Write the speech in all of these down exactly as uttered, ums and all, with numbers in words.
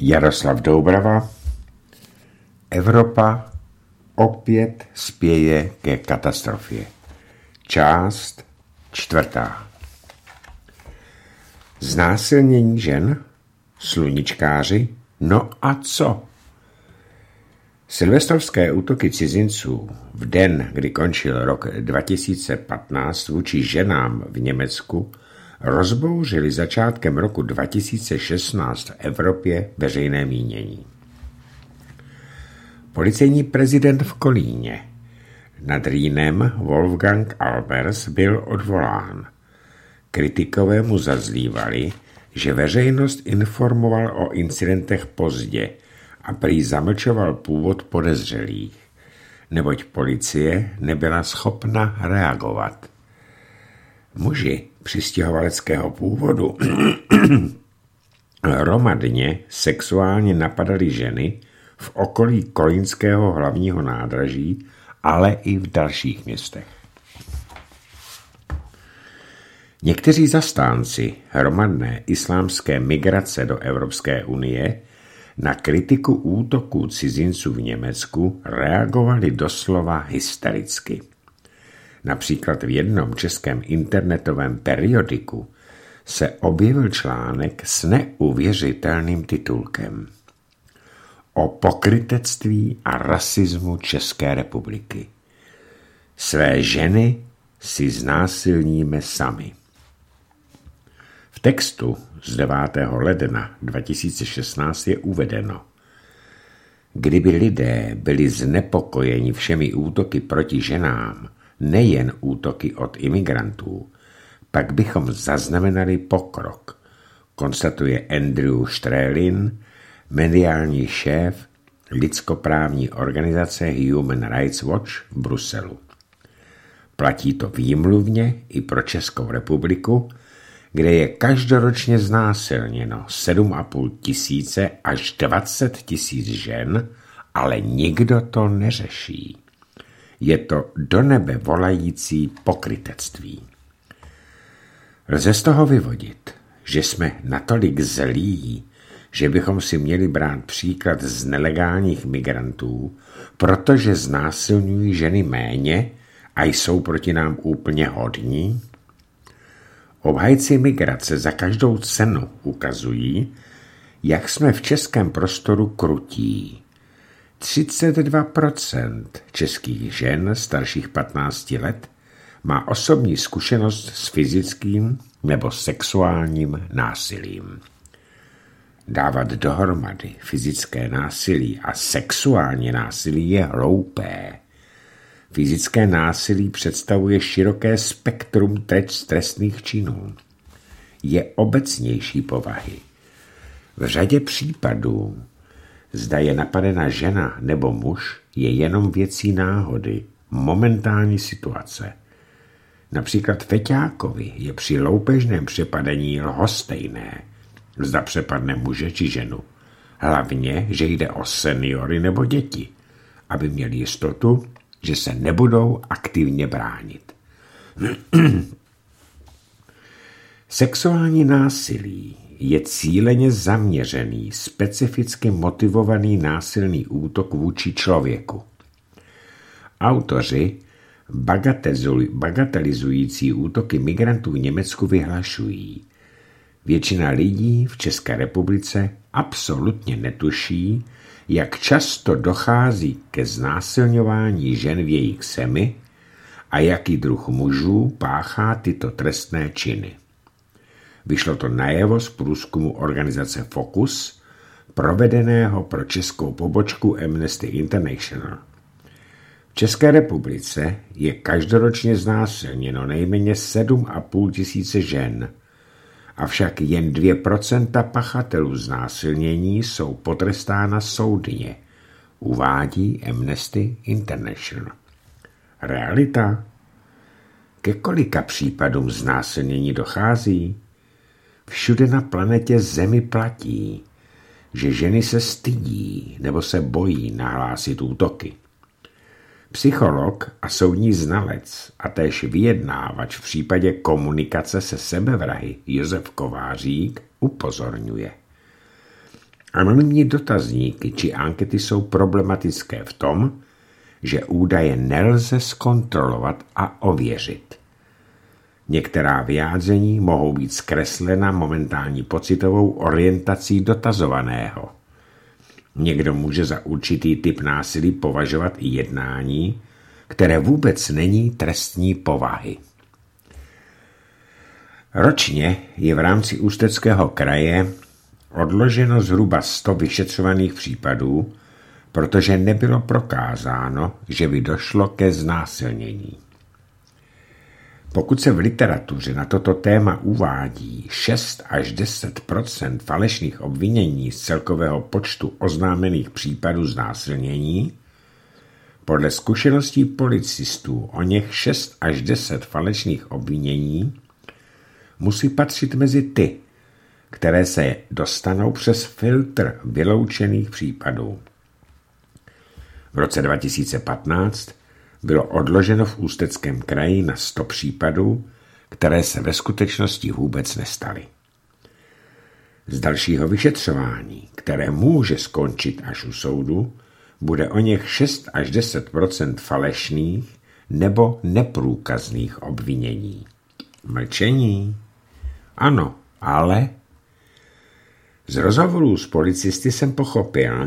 Jaroslav Doubrava. Evropa opět spěje ke katastrofě. Část čtvrtá. Znásilnění žen? Sluníčkáři? No a co? Silvestrovské útoky cizinců v den, kdy končil rok dva tisíce patnáct vůči ženám v Německu, rozbouřili začátkem roku dva tisíce šestnáct v Evropě veřejné mínění. Policejní prezident v Kolíně nad Rýnem Wolfgang Albers byl odvolán. Kritikové mu zazlívali, že veřejnost informoval o incidentech pozdě a prý zamlčoval původ podezřelých, neboť policie nebyla schopna reagovat. Muži přistěhovaleckého původu hromadně sexuálně napadali ženy v okolí kolínského hlavního nádraží, ale i v dalších městech. Někteří zastánci hromadné islámské migrace do Evropské unie na kritiku útoků cizinců v Německu reagovali doslova hystericky. Například v jednom českém internetovém periodiku se objevil článek s neuvěřitelným titulkem o pokrytectví a rasismu České republiky. Své ženy si znásilníme sami. V textu z devátého ledna dva tisíce šestnáct je uvedeno: kdyby lidé byli znepokojeni všemi útoky proti ženám, nejen útoky od imigrantů, pak bychom zaznamenali pokrok, konstatuje Andrew Strelin, mediální šéf lidskoprávní organizace Human Rights Watch v Bruselu. Platí to výmluvně i pro Českou republiku, kde je každoročně znásilněno sedm a půl tisíce až dvacet tisíc žen, ale nikdo to neřeší. Je to do nebe volající pokrytectví. Lze z toho vyvodit, že jsme natolik zlí, že bychom si měli brát příklad z nelegálních migrantů, protože znásilňují ženy méně a jsou proti nám úplně hodní? Obhajci migrace za každou cenu ukazují, jak jsme v českém prostoru krutí. třicet dva procent českých žen starších patnácti let má osobní zkušenost s fyzickým nebo sexuálním násilím. Dávat dohromady fyzické násilí a sexuální násilí je hloupé. Fyzické násilí představuje široké spektrum trestných činů. Je obecnější povahy. V řadě případů, zda je napadena žena nebo muž, je jenom věcí náhody, momentální situace. Například feťákovi je při loupežném přepadení lhostejné, zda přepadne muže či ženu. Hlavně, že jde o seniory nebo děti, aby měli jistotu, že se nebudou aktivně bránit. Sexuální násilí je cíleně zaměřený, specificky motivovaný násilný útok vůči člověku. Autoři bagatelizující útoky migrantů v Německu vyhlašují: většina lidí v České republice absolutně netuší, jak často dochází ke znásilňování žen v jejich zemi a jaký druh mužů páchá tyto trestné činy. Vyšlo to najevo z průzkumu organizace Focus, provedeného pro českou pobočku Amnesty International. V České republice je každoročně znásilněno nejméně sedm a půl tisíce žen, avšak jen dvě procenta pachatelů znásilnění jsou potrestána soudně, uvádí Amnesty International. Realita? Ke kolika případům znásilnění dochází? Všude na planetě Zemi platí, že ženy se stydí nebo se bojí nahlásit útoky. Psycholog a soudní znalec a též vyjednávač v případě komunikace se sebevrahy Josef Kovářík upozorňuje. Anonymní dotazníky či ankety jsou problematické v tom, že údaje nelze zkontrolovat a ověřit. Některá vyjádření mohou být zkreslena momentální pocitovou orientací dotazovaného. Někdo může za určitý typ násilí považovat i jednání, které vůbec není trestní povahy. Ročně je v rámci Ústeckého kraje odloženo zhruba sto vyšetřovaných případů, protože nebylo prokázáno, že by došlo ke znásilnění. Pokud se v literatuře na toto téma uvádí šest až deset procent falešných obvinění z celkového počtu oznámených případů znásilnění, podle zkušeností policistů o něch šest až deset falešných obvinění musí patřit mezi ty, které se dostanou přes filtr vyloučených případů. V roce dva tisíce patnáct bylo odloženo v Ústeckém kraji na sto případů, které se ve skutečnosti vůbec nestaly. Z dalšího vyšetřování, které může skončit až u soudu, bude o něch šest až deset procent falešných nebo neprůkazných obvinění. Mlčení? Ano, ale... Z rozhovorů s policisty jsem pochopil,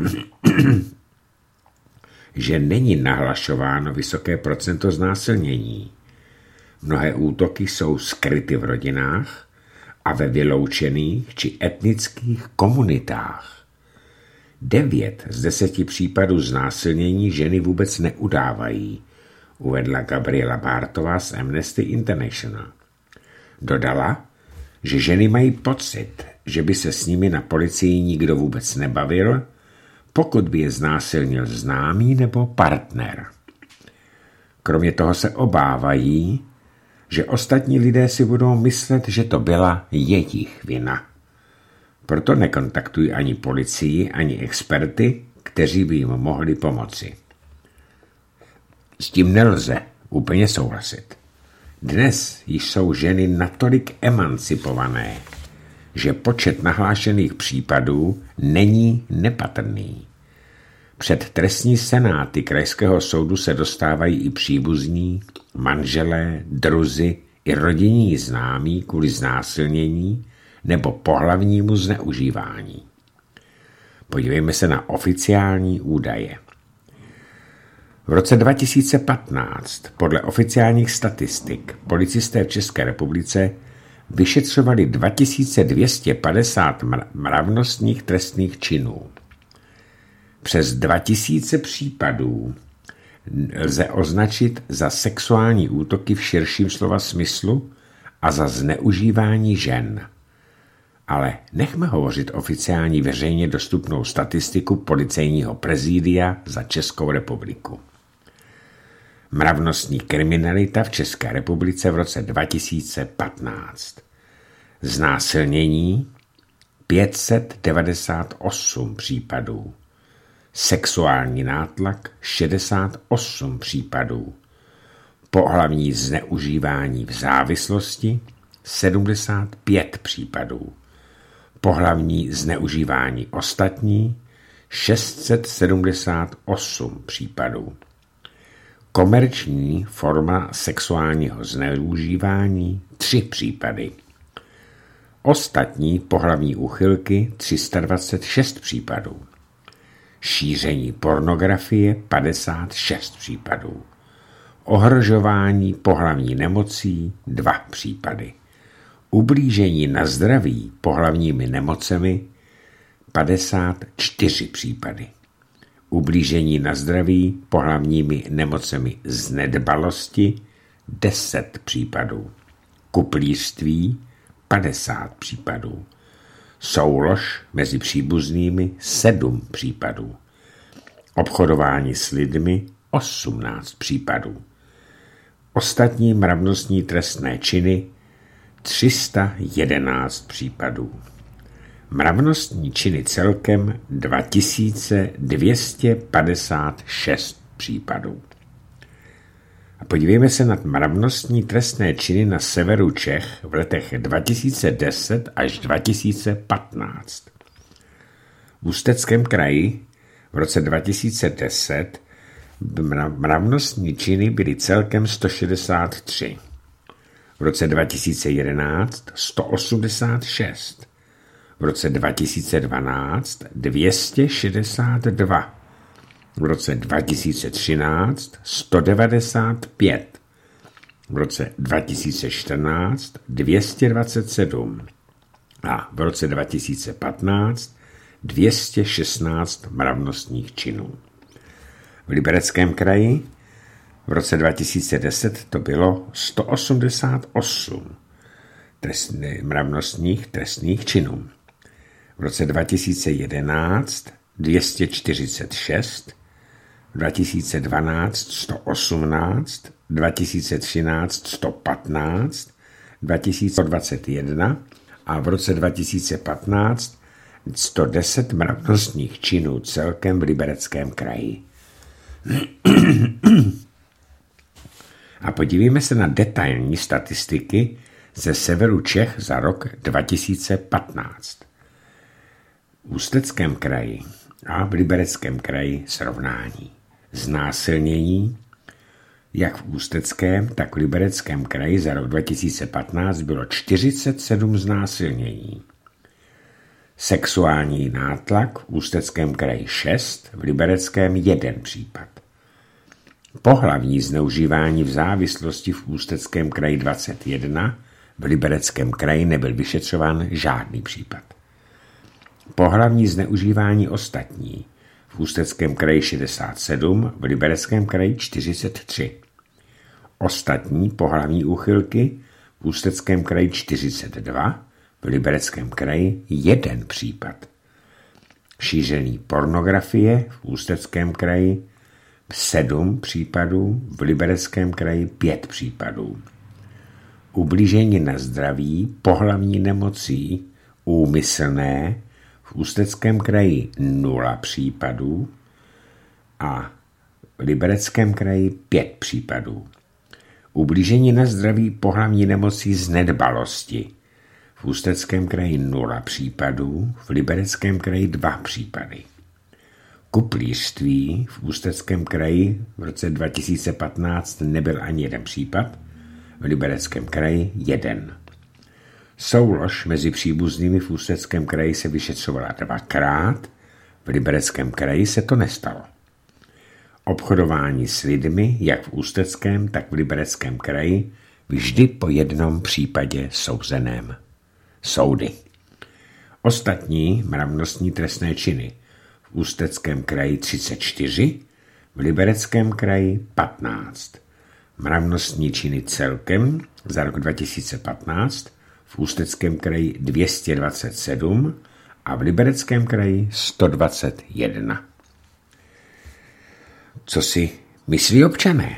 že není nahlašováno vysoké procento znásilnění. Mnohé útoky jsou skryty v rodinách a ve vyloučených či etnických komunitách. Devět z deseti případů znásilnění ženy vůbec neudávají, uvedla Gabriela Bártová z Amnesty International. Dodala, že ženy mají pocit, že by se s nimi na policii nikdo vůbec nebavil, pokud by je znásilnil známý nebo partner. Kromě toho se obávají, že ostatní lidé si budou myslet, že to byla jejich vina. Proto nekontaktují ani policii, ani experty, kteří by jim mohli pomoci. S tím nelze úplně souhlasit. Dnes již jsou ženy natolik emancipované, že počet nahlášených případů není nepatrný. Před trestní senáty krajského soudu se dostávají i příbuzní, manželé, druzi i rodinní známí kvůli znásilnění nebo pohlavnímu zneužívání. Podívejme se na oficiální údaje. V roce dva tisíce patnáct podle oficiálních statistik policisté v České republice vyšetřovali dva tisíce dvě stě padesát mravnostních trestných činů. Přes dva tisíce případů lze označit za sexuální útoky v širším slova smyslu a za zneužívání žen. Ale nechme hovořit oficiální veřejně dostupnou statistiku Policejního prezidia za Českou republiku. Mravnostní kriminalita v České republice v roce dva tisíce patnáct. Znásilnění pět set devadesát osm případů. Sexuální nátlak šedesát osm případů. Pohlavní zneužívání v závislosti sedmdesát pět případů. Pohlavní zneužívání ostatní šest set sedmdesát osm případů. Komerční forma sexuálního zneužívání tři případy. Ostatní pohlavní úchylky tři sta dvacet šest případů. Šíření pornografie padesát šest případů. Ohrožování pohlavní nemocí dva případy. Ublížení na zdraví pohlavními nemocemi padesát čtyři případy. Ublížení na zdraví pohlavními nemocemi z nedbalosti deset případů. Kuplířství padesát případů. Soulož mezi příbuznými sedm případů. Obchodování s lidmi osmnáct případů. Ostatní mravnostní trestné činy tři sta jedenáct případů. Mravnostní činy celkem dva tisíce dvě stě padesát šest případů. A podívejme se na mravnostní trestné činy na severu Čech v letech dva tisíce deset až dva tisíce patnáct. V Ústeckém kraji v roce dva tisíce deset mravnostní činy byly celkem sto šedesát tři. V roce dva tisíce jedenáct sto osmdesát šest. V roce dva tisíce dvanáct dvě stě šedesát dva. V roce dva tisíce třináct sto devadesát pět. V roce dva tisíce čtrnáct dvě stě dvacet sedm. A v roce dva tisíce patnáct dvě stě šestnáct mravnostních činů. V Libereckém kraji v roce dva tisíce deset to bylo sto osmdesát osm trestných, mravnostních trestných činů. V roce dva tisíce jedenáct dvě stě čtyřicet šest, dva tisíce dvanáct sto osmnáct, dva tisíce třináct sto patnáct, dva tisíce dvacet jedna a v roce dva tisíce patnáct sto deset mravnostních činů celkem v Libereckém kraji. A podívejme se na detailní statistiky ze severu Čech za rok dva tisíce patnáct. V Ústeckém kraji a v Libereckém kraji srovnání. Znásilnění, jak v Ústeckém, tak v Libereckém kraji za rok dva tisíce patnáct bylo čtyřicet sedm znásilnění. Sexuální nátlak v Ústeckém kraji šest, v Libereckém jeden případ. Pohlavní zneužívání v závislosti v Ústeckém kraji dvacet jedna, v Libereckém kraji nebyl vyšetřován žádný případ. Pohlavní zneužívání ostatní v Ústeckém kraji šedesát sedm, v Libereckém kraji čtyřicet tři. Ostatní pohlavní úchylky v Ústeckém kraji čtyřicet dva, v Libereckém kraji jeden případ. Šíření pornografie v Ústeckém kraji sedm případů, v Libereckém kraji pět případů. Ublížení na zdraví pohlavní nemocí úmyslné v Ústeckém kraji nula případů a v Libereckém kraji pět případů. Ublížení na zdraví pohlavní nemocí z nedbalosti v Ústeckém kraji nula případů, v Libereckém kraji dva případy. Kuplířství v Ústeckém kraji v roce dva tisíce patnáct nebyl ani jeden případ, v Libereckém kraji jeden. Soulož mezi příbuznými v Ústeckém kraji se vyšetřovala dvakrát, v Libereckém kraji se to nestalo. Obchodování s lidmi, jak v Ústeckém, tak v Libereckém kraji, vždy po jednom případě souzeném. Soudy. Ostatní mravnostní trestné činy v Ústeckém kraji třicet čtyři, v Libereckém kraji patnáct. Mravnostní činy celkem za rok dva tisíce patnáct v Ústeckém kraji dvě stě dvacet sedm a v Libereckém kraji sto dvacet jedna. Co si myslí občané?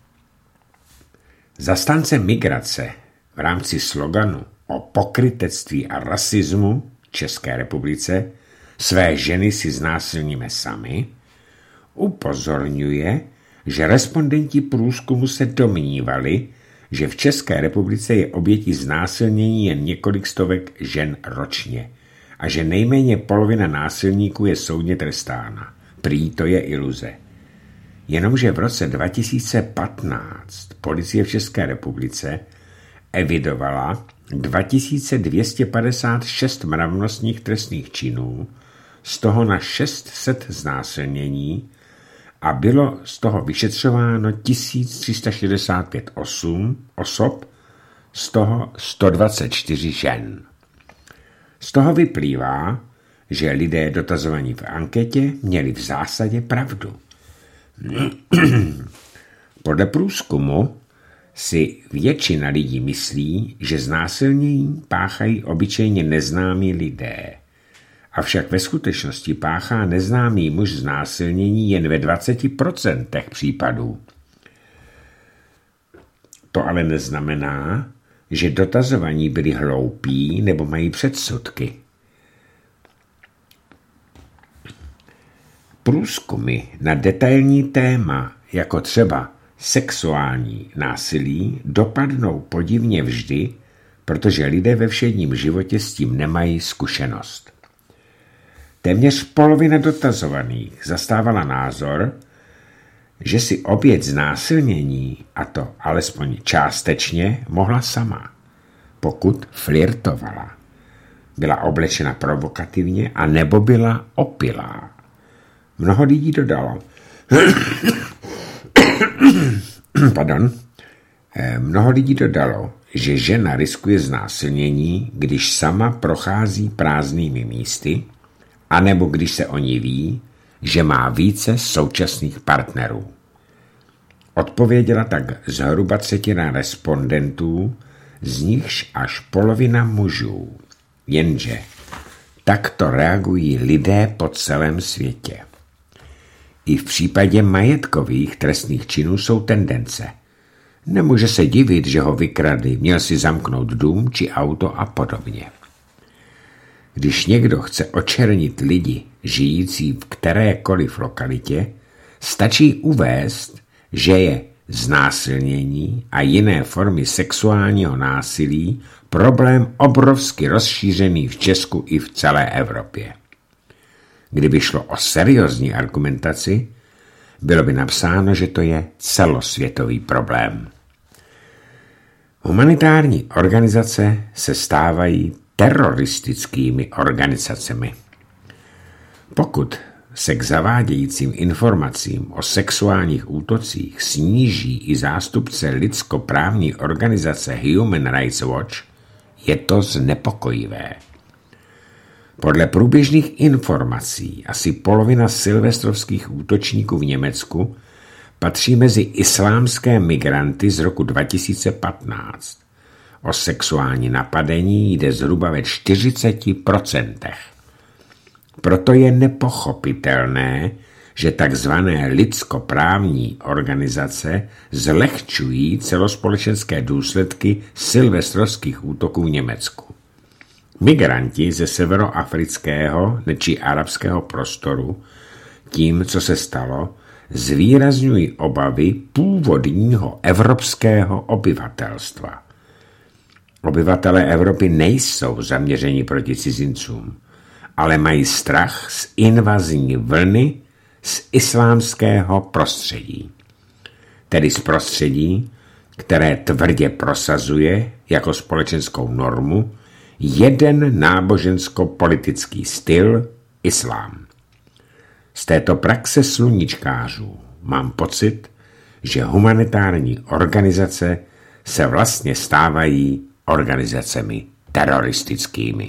Zastánce migrace v rámci sloganu o pokrytectví a rasismu v České republice Své ženy si znásilníme sami upozorňuje, že respondenti průzkumu se domnívali, že v České republice je obětí znásilnění jen několik stovek žen ročně a že nejméně polovina násilníků je soudně trestána. Prý to je iluze. Jenomže v roce dva tisíce patnáct policie v České republice evidovala dva tisíce dvě stě padesát šest mravnostních trestných činů, z toho na šest set znásilnění a bylo z toho vyšetřováno tisíc tři sta šedesát pět osob, z toho sto dvacet čtyři žen. Z toho vyplývá, že lidé dotazovaní v anketě měli v zásadě pravdu. Podle průzkumu si většina lidí myslí, že znásilnění páchají obyčejně neznámí lidé. Avšak ve skutečnosti páchá neznámý muž znásilnění jen ve dvacet procent případů. To ale neznamená, že dotazovaní byli hloupí nebo mají předsudky. Průzkumy na detailní téma, jako třeba sexuální násilí, dopadnou podivně vždy, protože lidé ve všedním životě s tím nemají zkušenost. Téměř polovina dotazovaných zastávala názor, že si oběť znásilnění, a to alespoň částečně, mohla sama, pokud flirtovala, byla oblečena provokativně a nebo byla opilá. Mnoho lidí dodalo, pardon, mnoho lidí dodalo, že žena riskuje znásilnění, když sama prochází prázdnými místy, anebo když se o ní ví, že má více současných partnerů. Odpověděla tak zhruba třetina respondentů, z nichž až polovina mužů. Jenže takto reagují lidé po celém světě. I v případě majetkových trestných činů jsou tendence. Nemůže se divit, že ho vykradli, měl si zamknout dům či auto a podobně. Když někdo chce očernit lidi žijící v kterékoliv lokalitě, stačí uvést, že je znásilnění a jiné formy sexuálního násilí problém obrovsky rozšířený v Česku i v celé Evropě. Kdyby šlo o seriózní argumentaci, bylo by napsáno, že to je celosvětový problém. Humanitární organizace se stávají teroristickými organizacemi. Pokud se k zavádějícím informacím o sexuálních útocích sníží i zástupce lidskoprávní organizace Human Rights Watch, je to znepokojivé. Podle průběžných informací asi polovina silvestrovských útočníků v Německu patří mezi islámské migranty z roku dva tisíce patnáct. O sexuální napadení jde zhruba ve čtyřiceti procentech. Proto je nepochopitelné, že takzvané lidskoprávní organizace zlehčují celospolečenské důsledky silvestrovských útoků v Německu. Migranti ze severoafrického či arabského prostoru tím, co se stalo, zvýrazňují obavy původního evropského obyvatelstva. Obyvatelé Evropy nejsou zaměřeni proti cizincům, ale mají strach z invazní vlny z islámského prostředí. Tedy z prostředí, které tvrdě prosazuje jako společenskou normu jeden nábožensko-politický styl islám. Z této praxe sluníčkářů mám pocit, že humanitární organizace se vlastně stávají organizacemi teroristickými.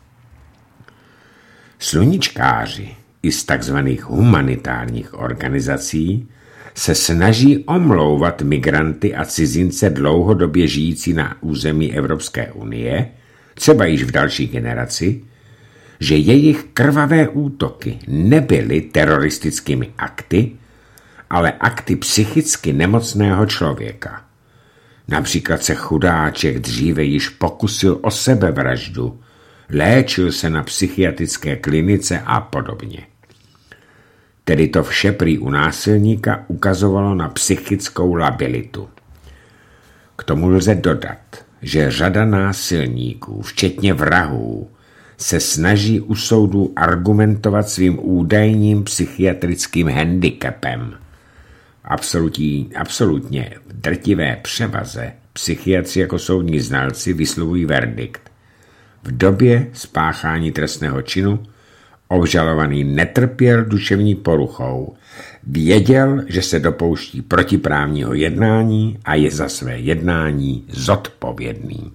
Sluníčkáři i z takzvaných humanitárních organizací se snaží omlouvat migranty a cizince dlouhodobě žijící na území Evropské unie, třeba již v další generaci, že jejich krvavé útoky nebyly teroristickými akty, ale akty psychicky nemocného člověka. Například se chudáček dříve již pokusil o sebevraždu, léčil se na psychiatrické klinice a podobně. Tedy to vše prý u násilníka ukazovalo na psychickou labilitu. K tomu lze dodat, že řada násilníků, včetně vrahů, se snaží u soudů argumentovat svým údajným psychiatrickým handicapem. Absolutní, absolutně v drtivé převaze psychiatři jako soudní znalci vyslovují verdikt. V době spáchání trestného činu obžalovaný netrpěl duševní poruchou, věděl, že se dopouští protiprávního jednání a je za své jednání zodpovědný.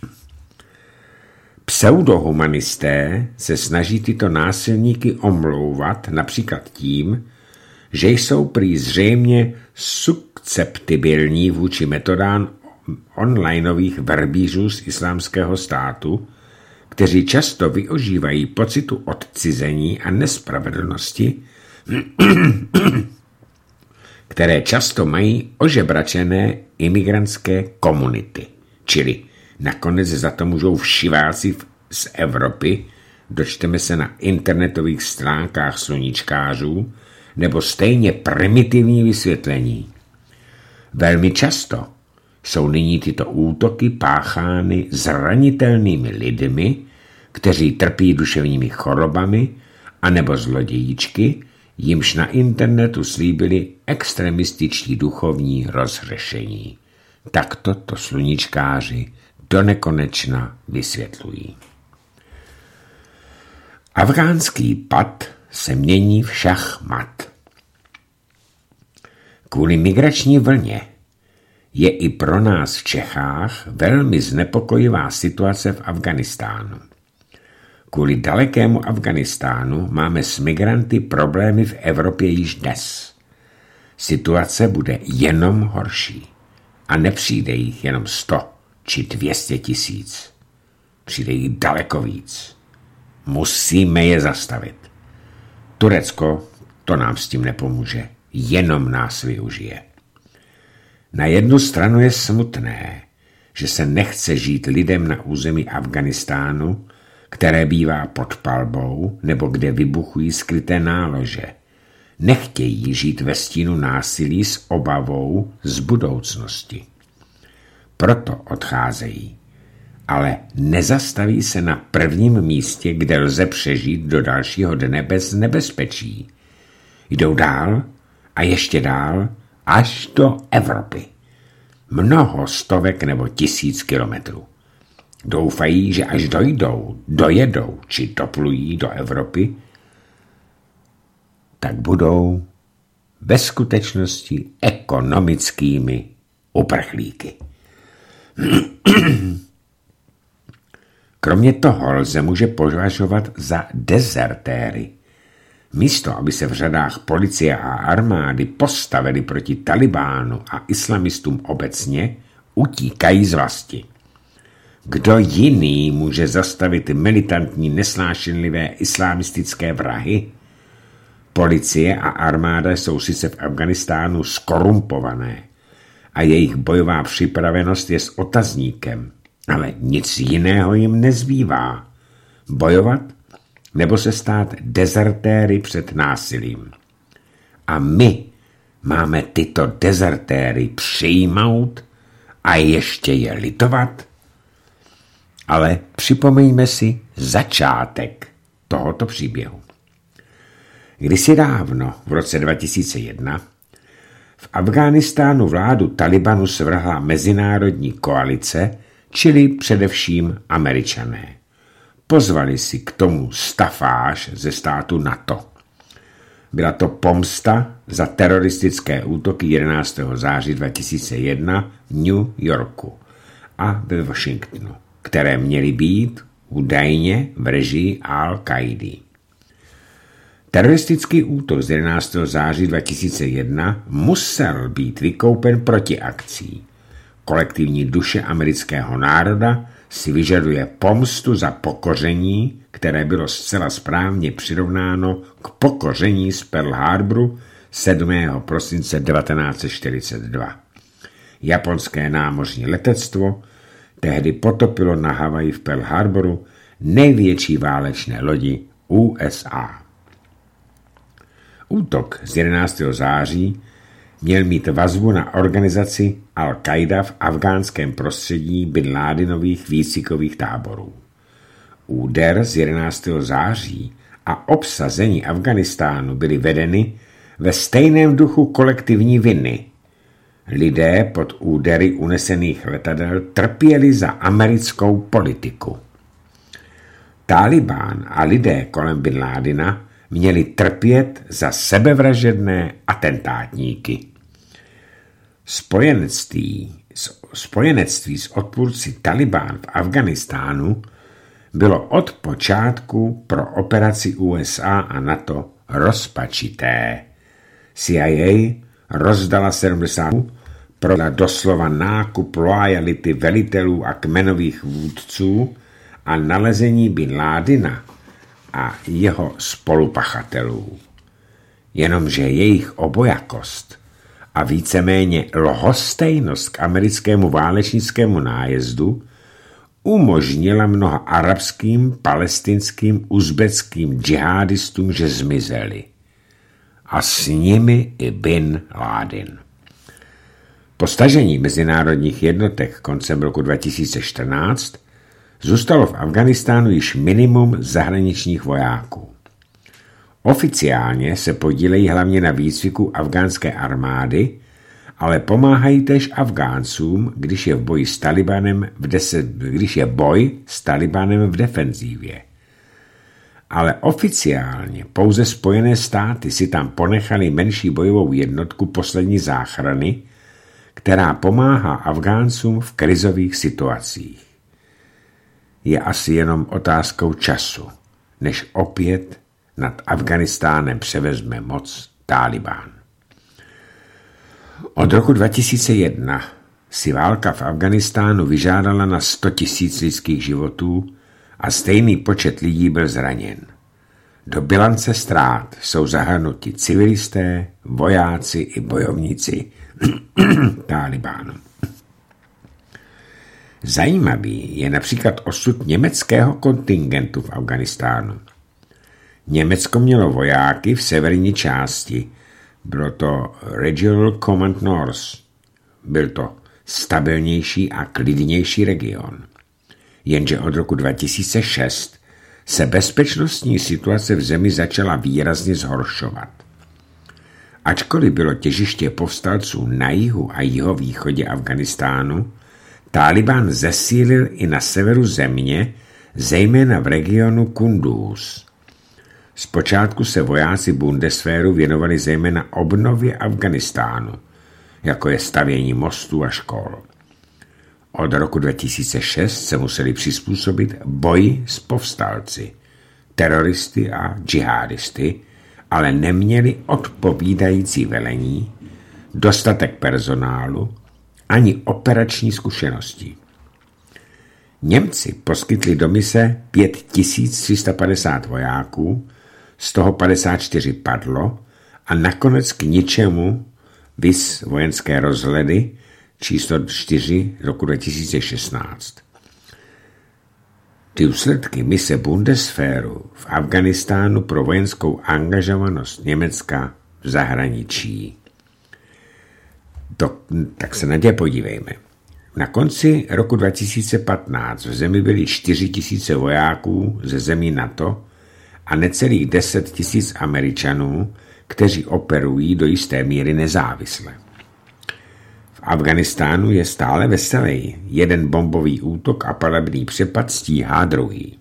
Pseudohumanisté se snaží tyto násilníky omlouvat například tím, že jsou prý zřejmě susceptibilní vůči metodám onlineových verbířů z islámského státu, kteří často využívají pocitu odcizení a nespravedlnosti, které často mají ožebračené imigrantské komunity. Čili nakonec za to můžou všiváci z Evropy, dočteme se na internetových stránkách sluníčkářů, nebo stejně primitivní vysvětlení. Velmi často jsou nyní tyto útoky páchány zranitelnými lidmi, kteří trpí duševními chorobami anebo zlodějíčky, jimž na internetu slíbili extremističtí duchovní rozhřešení. Takto to sluníčkáři do nekonečna vysvětlují. Afghánský pad se mění v šachmat. Kvůli migrační vlně je i pro nás v Čechách velmi znepokojivá situace v Afghánistánu. Kvůli dalekému Afghánistánu máme s migranty problémy v Evropě již dnes. Situace bude jenom horší. A nepřijde jich jenom sto či dvě stě tisíc. Přijde jich daleko víc. Musíme je zastavit. Turecko to nám s tím nepomůže. Jenom nás využije. Na jednu stranu je smutné, že se nechce žít lidem na území Afghánistánu, které bývá pod palbou nebo kde vybuchují skryté nálože. Nechtějí žít ve stínu násilí s obavou z budoucnosti. Proto odcházejí, ale nezastaví se na prvním místě, kde lze přežít do dalšího dne bez nebezpečí. Jdou dál a ještě dál až do Evropy. Mnoho stovek nebo tisíc kilometrů. Doufají, že až dojdou, dojedou či doplují do Evropy, tak budou ve skutečnosti ekonomickými uprchlíky. Kromě toho lze může považovat za dezertéry. Místo, aby se v řadách policie a armády postavili proti Talibánu a islamistům obecně, utíkají z vlasti. Kdo jiný může zastavit militantní nesnášenlivé islamistické vrahy? Policie a armáda jsou sice v Afghánistánu skorumpované a jejich bojová připravenost je s otazníkem, ale nic jiného jim nezbývá. Bojovat nebo se stát dezertéry před násilím. A my máme tyto dezertéry přijmout a ještě je litovat? Ale připomeňme si začátek tohoto příběhu. Kdysi dávno, v roce dva tisíce jedna, v Afghánistánu vládu Talibanu svrhla mezinárodní koalice, čili především Američané. Pozvali si k tomu stafáž ze státu NATO. Byla to pomsta za teroristické útoky jedenáctého září dva tisíce jedna v New Yorku a ve Washingtonu, které měly být údajně v režii Al-Kaidy. Teroristický útok z jedenáctého září dva tisíce jedna musel být vykoupen protiakcí. Kolektivní duše amerického národa si vyžaduje pomstu za pokoření, které bylo zcela správně přirovnáno k pokoření z Pearl Harboru sedmého prosince devatenáct set čtyřicet dva. Japonské námořní letectvo tehdy potopilo na Havaji v Pearl Harboru největší válečné lodi U S A. Útok z jedenáctého září měl mít vazbu na organizaci Al-Qaida v afgánském prostředí Bin Ládinových výcvikových táborů. Úder z jedenáctého září a obsazení Afghánistánu byly vedeny ve stejném duchu kolektivní viny. Lidé pod údery unesených letadel trpěli za americkou politiku. Talibán a lidé kolem Bin Ládina měli trpět za sebevražedné atentátníky. Spojenectví, spojenectví s odpůrci Talibán v Afghánistánu bylo od počátku pro operaci U S A a NATO rozpačité. C I A rozdala sedmdesát pro doslova nákup loajality velitelů a kmenových vůdců a nalezení Bin Ládina a jeho spolupachatelů. Jenomže jejich obojakost a víceméně lhostejnost k americkému válečnickému nájezdu umožnila mnoha arabským, palestinským, uzbeckým džihadistům, že zmizeli. A s nimi i Bin Ládin. Po stažení mezinárodních jednotek koncem roku dva tisíce čtrnáct zůstalo v Afghánistánu již minimum zahraničních vojáků. Oficiálně se podílejí hlavně na výcviku afgánské armády, ale pomáhají též Afgáncům, když je, v boji s Talibanem v deset, když je boj s Talibanem v defenzívě. Ale oficiálně pouze Spojené státy si tam ponechali menší bojovou jednotku poslední záchrany, která pomáhá Afgáncům v krizových situacích. Je asi jenom otázkou času, než opět nad Afghánistánem převezme moc Tálibán. Od roku dva tisíce jedna si válka v Afghánistánu vyžádala na sto tisíc lidských životů a stejný počet lidí byl zraněn. Do bilance ztrát jsou zahrnuti civilisté, vojáci i bojovníci Tálibánu. Zajímavý je například osud německého kontingentu v Afghánistánu. Německo mělo vojáky v severní části. Bylo to Regional Command North. Byl to stabilnější a klidnější region. Jenže od roku dva tisíce šest se bezpečnostní situace v zemi začala výrazně zhoršovat. Ačkoliv bylo těžiště povstalců na jihu a jihovýchodě Afghánistánu, Tálibán zesílil i na severu země, zejména v regionu Kunduz. Zpočátku se vojáci Bundeswehru věnovali zejména obnově Afghánistánu, jako je stavění mostů a škol. Od roku dva tisíce šest se museli přizpůsobit boji s povstalci, teroristy a džihadisty, ale neměli odpovídající velení, dostatek personálu ani operační zkušenosti. Němci poskytli do mise pět tisíc tři sta padesát vojáků, z toho padesát čtyři padlo a nakonec k ničemu vis vojenské rozhledy číslo čtyři roku dva tisíce šestnáct. Důsledky mise Bundeswehru v Afghánistánu pro vojenskou angažovanost Německa v zahraničí. To, tak se na ně podívejme. Na konci roku dva tisíce patnáct v zemi byly čtyři tisíce vojáků ze zemí NATO a necelých deset tisíc Američanů, kteří operují do jisté míry nezávisle. V Afghánistánu je stále veselý. Jeden bombový útok a palebný přepad stíhá druhý.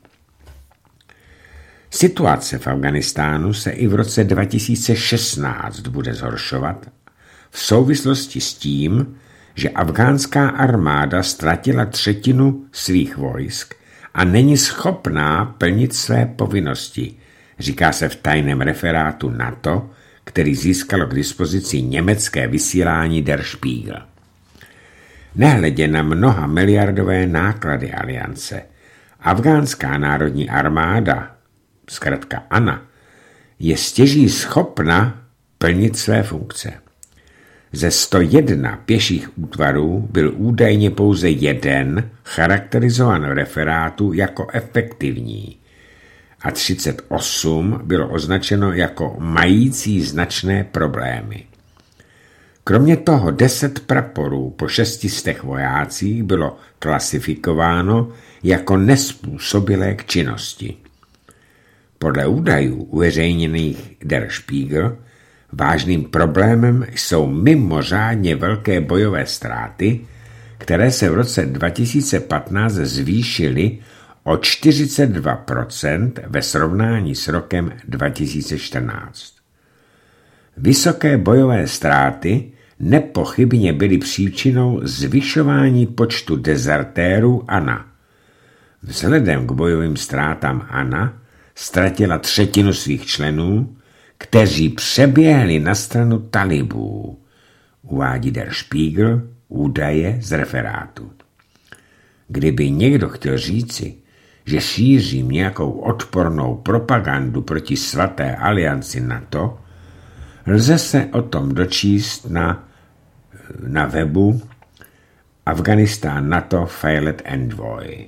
Situace v Afghánistánu se i v roce dva tisíce šestnáct bude zhoršovat v souvislosti s tím, že afgánská armáda ztratila třetinu svých vojsk a není schopná plnit své povinnosti, říká se v tajném referátu NATO, který získalo k dispozici německé vysílání Der Spiegel. Nehledě na mnoha miliardové náklady aliance, afgánská národní armáda, zkrátka ANA, je stěží schopna plnit své funkce. Ze sto jedna pěších útvarů byl údajně pouze jeden charakterizován v referátu jako efektivní a třicet osm bylo označeno jako mající značné problémy. Kromě toho deset praporů po šestistech vojácích bylo klasifikováno jako nespůsobilé k činnosti. Podle údajů uveřejněných Der Spiegel vážným problémem jsou mimořádně velké bojové ztráty, které se v roce dva tisíce patnáct zvýšily o čtyřicet dva procent ve srovnání s rokem dva tisíce čtrnáct. Vysoké bojové ztráty nepochybně byly příčinou zvyšování počtu dezertérů ANA. Vzhledem k bojovým ztrátám ANA ztratila třetinu svých členů, kteří přeběhli na stranu talibů, uvádí Der Spiegel údaje z referátu. Kdyby někdo chtěl říci, že šířím nějakou odpornou propagandu proti svaté alianci NATO, lze se o tom dočíst na, na webu Afghanistan NATO Failed Envoy.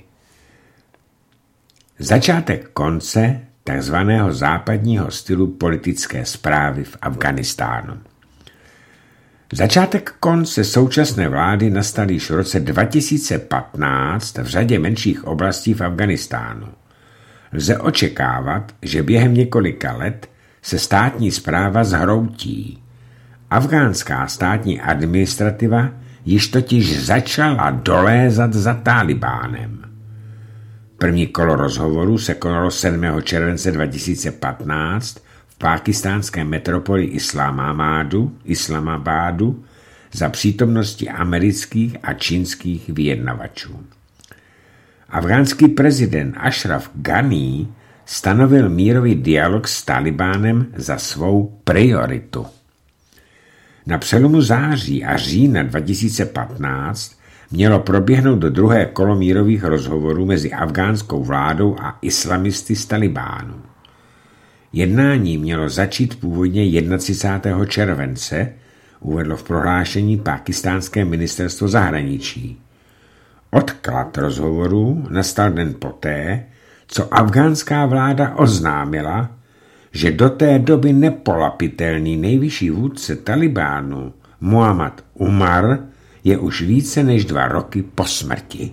Začátek konce takzvaného západního stylu politické správy v Afghánistánu. Začátek konce současné vlády nastal již v roce dva tisíce patnáct v řadě menších oblastí v Afghánistánu. Lze očekávat, že během několika let se státní správa zhroutí. Afgánská státní administrativa již totiž začala dolézat za Tálibánem. První kolo rozhovorů se konalo sedmého července dva tisíce patnáct v pákistánské metropoli Islamabadu, Islamabadu za přítomnosti amerických a čínských vyjednavačů. Afgánský prezident Ashraf Ghani stanovil mírový dialog s Talibánem za svou prioritu. Na přelomu září a října dva tisíce patnáct mělo proběhnout do druhé kolo mírových rozhovorů mezi afgánskou vládou a islamisty z Talibánu. Jednání mělo začít původně třicátého prvního července, uvedlo v prohlášení pákistánské ministerstvo zahraničí. Odklad rozhovorů nastal den poté, co afgánská vláda oznámila, že do té doby nepolapitelný nejvyšší vůdce Talibánu Muhammad Umar je už více než dva roky po smrti.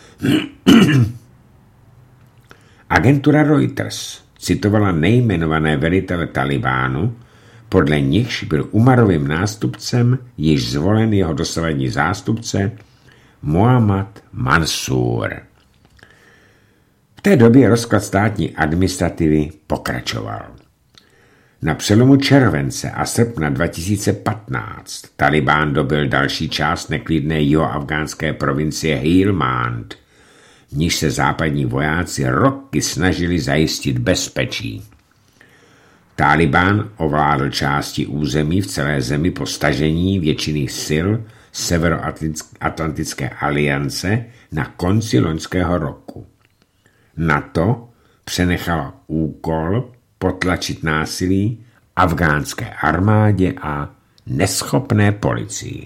Agentura Reuters citovala nejmenované velitele Talibánu, podle nichž byl Umarovým nástupcem již zvolen jeho dosavadní zástupce Muhammad Mansur. V té době rozklad státní administrativy pokračoval. Na přelomu července a srpna dva tisíce patnáct Talibán dobyl další část neklidné jihoafgánské provincie Helmand, v níž se západní vojáci roky snažili zajistit bezpečí. Talibán ovládl části území v celé zemi po stažení většiny sil Severoatlantické aliance na konci loňského roku. NATO přenechalo úkol potlačit násilí afgánské armádě a neschopné policii.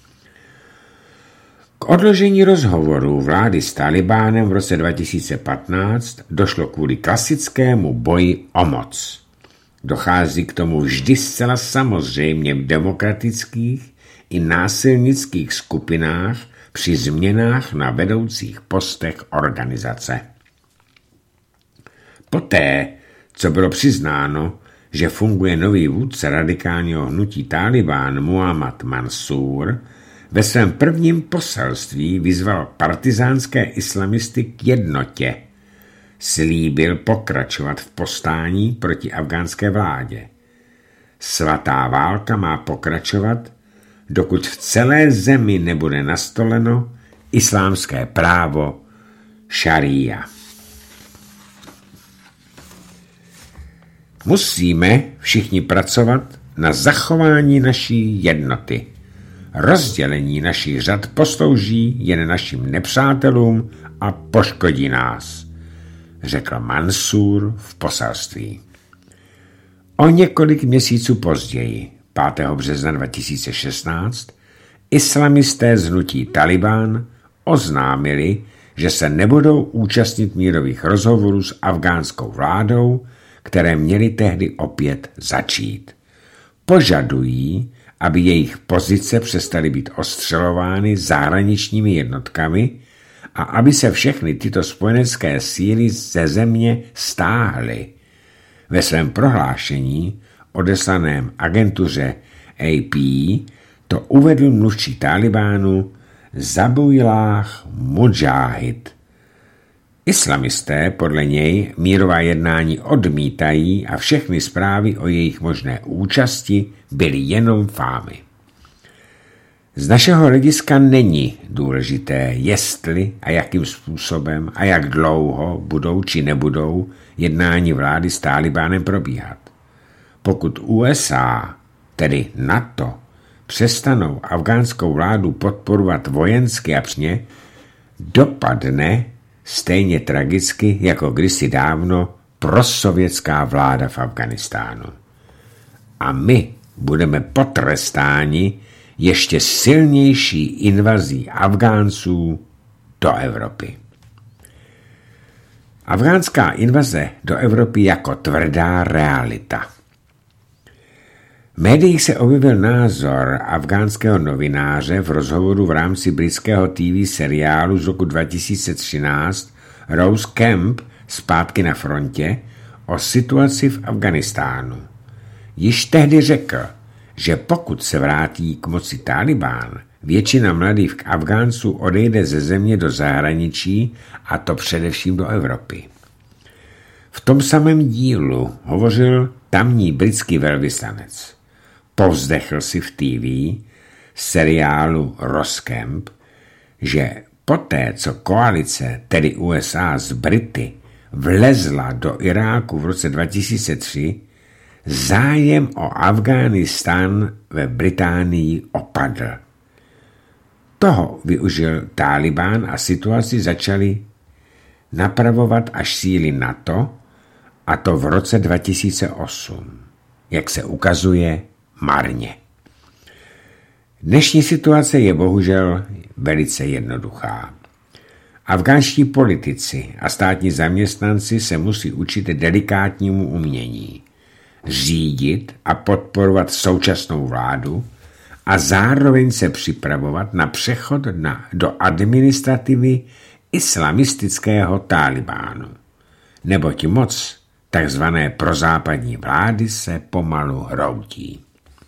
K odložení rozhovorů vlády s Talibánem v roce dva tisíce patnáct došlo kvůli klasickému boji o moc. Dochází k tomu vždy zcela samozřejmě v demokratických i násilnických skupinách při změnách na vedoucích postech organizace. Poté, co bylo přiznáno, že funguje nový vůdce radikálního hnutí Talibán Muhammad Mansur, ve svém prvním poselství vyzval partizánské islamisty k jednotě. Slíbil pokračovat v povstání proti afgánské vládě. Svatá válka má pokračovat, dokud v celé zemi nebude nastoleno islámské právo šaría. Musíme všichni pracovat na zachování naší jednoty. Rozdělení našich řad poslouží jen našim nepřátelům a poškodí nás, řekl Mansur v poselství. O několik měsíců později, pátého března dva tisíce šestnáct, islamisté z hnutí Talibán oznámili, že se nebudou účastnit mírových rozhovorů s afgánskou vládou, které měly tehdy opět začít. Požadují, aby jejich pozice přestaly být ostřelovány zahraničními jednotkami a aby se všechny tyto spojenecké síly ze země stáhly. Ve svém prohlášení odeslaném agentuře A P to uvedl mluvčí Talibánu Zabihullah Mujahid. Islamisté podle něj mírová jednání odmítají a všechny zprávy o jejich možné účasti byly jenom fámy. Z našeho hlediska není důležité, jestli a jakým způsobem a jak dlouho budou či nebudou jednání vlády s Talibánem probíhat. Pokud U S A, tedy NATO, přestanou afgánskou vládu podporovat vojensky a přně, dopadne stejně tragicky jako kdysi dávno prosovětská vláda v Afghánistánu. A my budeme potrestáni ještě silnější invazí Afgánců do Evropy. Afgánská invaze do Evropy jako tvrdá realita. V médiích se objevil názor afgánského novináře v rozhovoru v rámci britského T V seriálu z roku dva tisíce třináct Rose Camp Zpátky na frontě o situaci v Afghánistánu. Již tehdy řekl, že pokud se vrátí k moci Tálibán, většina mladých Afgánců odejde ze země do zahraničí, a to především do Evropy. V tom samém dílu hovořil tamní britský velvyslanec. Povzdechl si v T V seriálu Roscamp, že poté, co koalice, tedy U S A s Brity, vlezla do Iráku v roce dva tisíce tři, zájem o Afghánistán ve Británii opadl. Toho využil Tálibán a situaci začali napravovat až síly NATO, a to v roce dva tisíce osm. Jak se ukazuje, marně. Dnešní situace je bohužel velice jednoduchá. Afgánští politici a státní zaměstnanci se musí učit delikátnímu umění, řídit a podporovat současnou vládu a zároveň se připravovat na přechod na, do administrativy islamistického Tálibánu. Neboť moc takzvané prozápadní vlády se pomalu hroutí.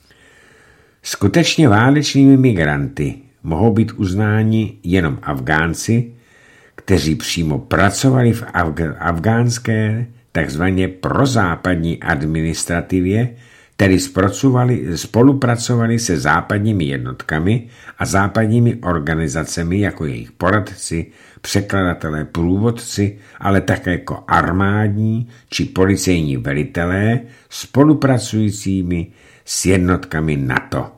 Skutečně válečnými migranty mohou být uznáni jenom Afgánci, kteří přímo pracovali v afg- afgánské takzvaně prozápadní administrativě, tedy spolupracovali se západními jednotkami a západními organizacemi jako jejich poradci, překladatelé, průvodci, ale také jako armádní či policejní velitelé spolupracujícími s jednotkami NATO.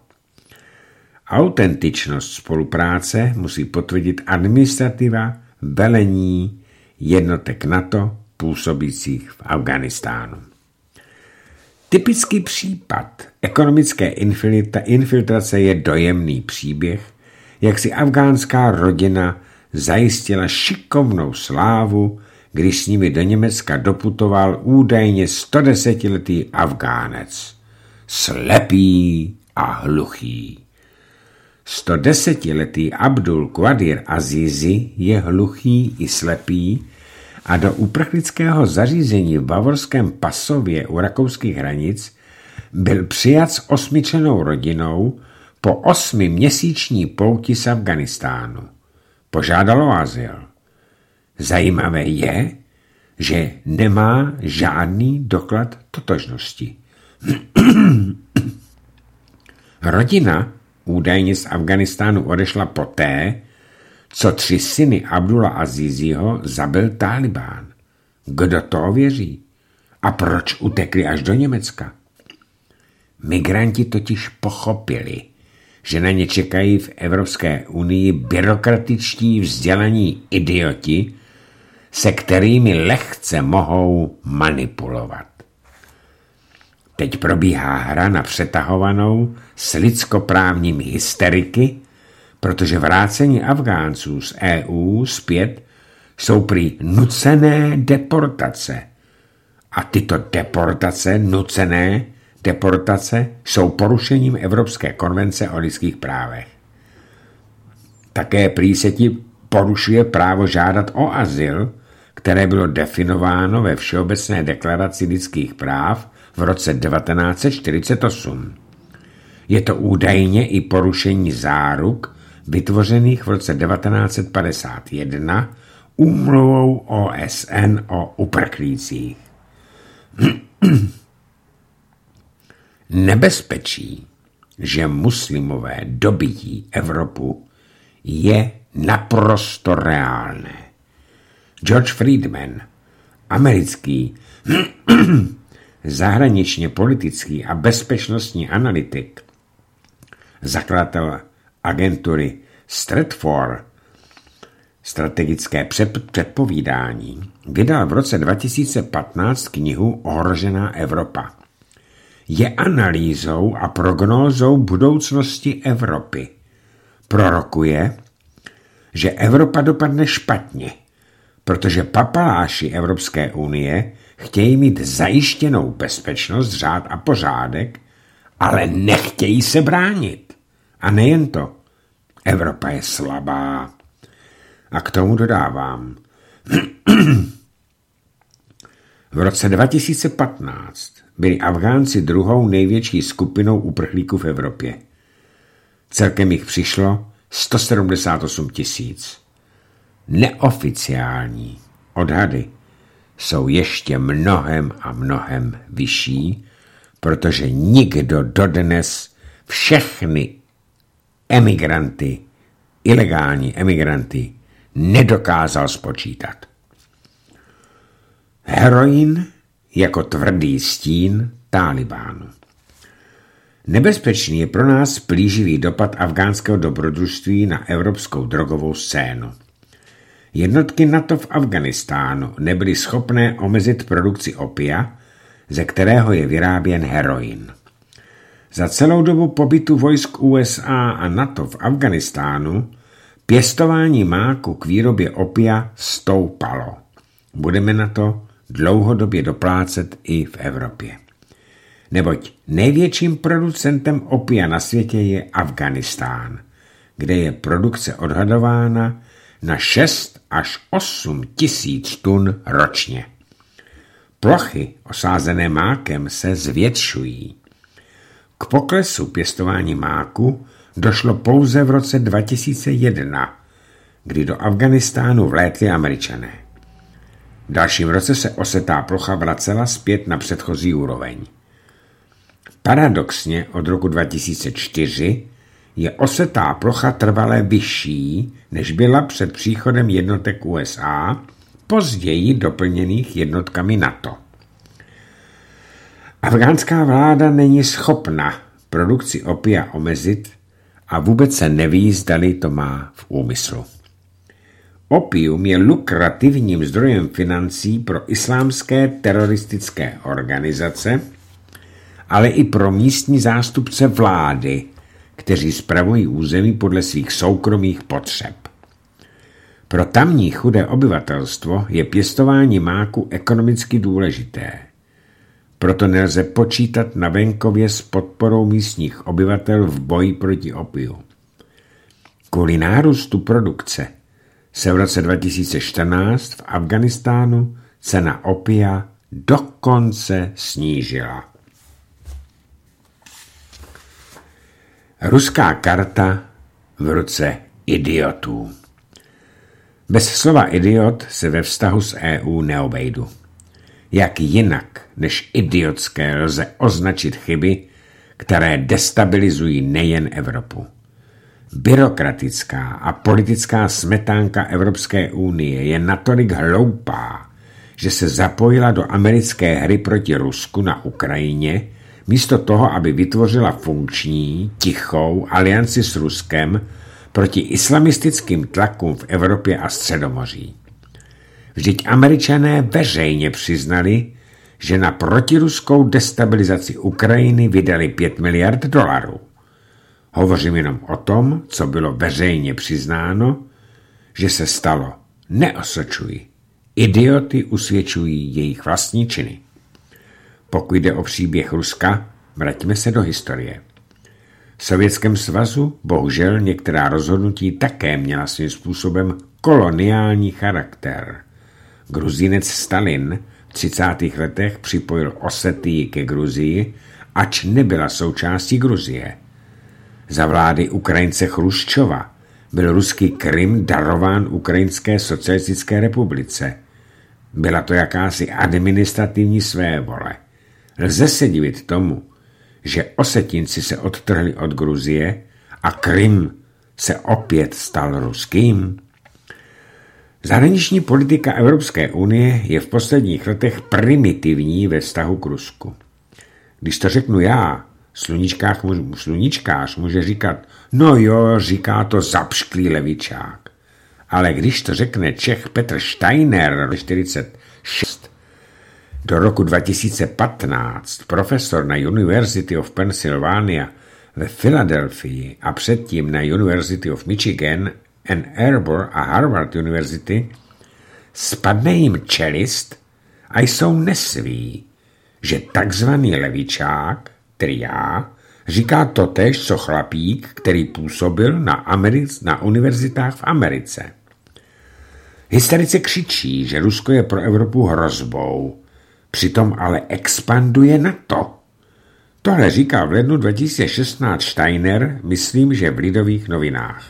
Autentičnost spolupráce musí potvrdit administrativa velení jednotek NATO působících v Afghánistánu. Typický případ ekonomické infiltrace je dojemný příběh, jak si afgánská rodina zajistila šikovnou slávu, když s nimi do Německa doputoval údajně stodesetiletý Afgánec. Slepý a hluchý. stodesetiletý Abdul Qadir Azizi je hluchý i slepý a do uprchlického zařízení v bavorském Pasově u rakouských hranic byl přijat s osmičlennou rodinou po osmi měsíční pouti z Afghánistánu. Požádal o azyl. Zajímavé je, že nemá žádný doklad totožnosti. Rodina údajně z Afghánistánu odešla poté, co tři syny Abdula Azíziho zabil Tálibán. Kdo to věří? A proč utekli až do Německa? Migranti totiž pochopili, že na ně čekají v Evropské unii byrokratičtí vzdělaní idioti, se kterými lehce mohou manipulovat. Teď probíhá hra na přetahovanou s lidskoprávními hysteriky, protože vrácení Afgánců z E U zpět jsou prý nucené deportace. A tyto deportace, nucené deportace, jsou porušením Evropské konvence o lidských právech. Také prý se ti porušuje právo žádat o azyl, které bylo definováno ve Všeobecné deklaraci lidských práv v roce devatenáct set čtyřicet osm. Je to údajně i porušení záruk vytvořených v roce devatenáct set padesát jedna úmluvou O S N o uprchlících. Nebezpečí, že muslimové dobíjí Evropu, je naprosto reálné. George Friedman, americký zahraničně politický a bezpečnostní analytik, zakladatel agentury Stratfor, strategické předpovídání, vydal v roce dva tisíce patnáct knihu Ohrožená Evropa. Je analýzou a prognózou budoucnosti Evropy. Prorokuje, že Evropa dopadne špatně, protože papaláši Evropské unie chtějí mít zajištěnou bezpečnost, řád a pořádek, ale nechtějí se bránit. A nejen to, Evropa je slabá. A k tomu dodávám, V roce dva tisíce patnáct byli Afgánci druhou největší skupinou uprchlíků v Evropě. Celkem jich přišlo sto sedmdesát osm tisíc. Neoficiální odhady jsou ještě mnohem a mnohem vyšší, protože nikdo dodnes všechny emigranty, ilegální emigranty, nedokázal spočítat. Heroin jako tvrdý stín Tálibánu. Nebezpečný je pro nás plíživý dopad afgánského dobrodružství na evropskou drogovou scénu. Jednotky NATO v Afghánistánu nebyly schopné omezit produkci opia, ze kterého je vyráběn heroin. Za celou dobu pobytu vojsk U S A a NATO v Afghánistánu pěstování máku k výrobě opia stoupalo. Budeme na to dlouhodobě doplácet i v Evropě. Neboť největším producentem opia na světě je Afghánistán, kde je produkce odhadována na šest až osm tisíc tun ročně. Plochy osázené mákem se zvětšují. K poklesu pěstování máku došlo pouze v roce dva tisíce jedna, kdy do Afghánistánu vlétli Američané. V dalším roce se osetá plocha vracela zpět na předchozí úroveň. Paradoxně od roku dva tisíce čtyři je osetá plocha trvale vyšší, než byla před příchodem jednotek U S A, později doplněných jednotkami NATO. Afgánská vláda není schopna produkci opia omezit a vůbec se neví, zdali to má v úmyslu. Opium je lukrativním zdrojem financí pro islámské teroristické organizace, ale i pro místní zástupce vlády, kteří spravují území podle svých soukromých potřeb. Pro tamní chudé obyvatelstvo je pěstování máku ekonomicky důležité. Proto nelze počítat na venkově s podporou místních obyvatel v boji proti opiu. Kvůli nárůstu produkce se v roce dva tisíce čtrnáct v Afghánistánu cena opia dokonce snížila. Ruská karta v ruce idiotů. Bez slova idiot se ve vztahu s E U neobejdu. Jak jinak než idiotské lze označit chyby, které destabilizují nejen Evropu. Byrokratická a politická smetánka Evropské unie je natolik hloupá, že se zapojila do americké hry proti Rusku na Ukrajině, místo toho, aby vytvořila funkční, tichou alianci s Ruskem proti islamistickým tlakům v Evropě a Středomoří. Vždyť Američané veřejně přiznali, že na protiruskou destabilizaci Ukrajiny vydali pět miliard dolarů. Hovořím jenom o tom, co bylo veřejně přiznáno, že se stalo. Neosočuji. Idioty usvědčují jejich vlastní činy. Pokud jde o příběh Ruska, vraťme se do historie. V Sovětském svazu bohužel některá rozhodnutí také měla svým způsobem koloniální charakter. Gruzínec Stalin v třicátých letech připojil Osetii ke Gruzii, ač nebyla součástí Gruzie. Za vlády Ukrajince Chruščova byl ruský Krym darován Ukrajinské socialistické republice. Byla to jakási administrativní svévole. Lze se divit tomu, že Osetinci se odtrhli od Gruzie a Krym se opět stal ruským. Zahraniční politika Evropské unie je v posledních letech primitivní ve vztahu k Rusku. Když to řeknu já, sluníčkář, sluníčkář může říkat, no jo, říká to zapšklý levičák. Ale když to řekne Čech Petr Steiner čtyřicet šest, do roku dva tisíce patnáct profesor na University of Pennsylvania ve Filadelfii a předtím na University of Michigan, Ann Arbor a Harvard University, spadne jim čelist a jsou nesví, že takzvaný levičák, tedy já, říká totéž, co chlapík, který působil na, Americ, na univerzitách v Americe. Hysterice křičí, že Rusko je pro Evropu hrozbou, Přitom ale expanduje NATO. Tohle říkal v lednu dva tisíce šestnáct Steiner, myslím, že v Lidových novinách.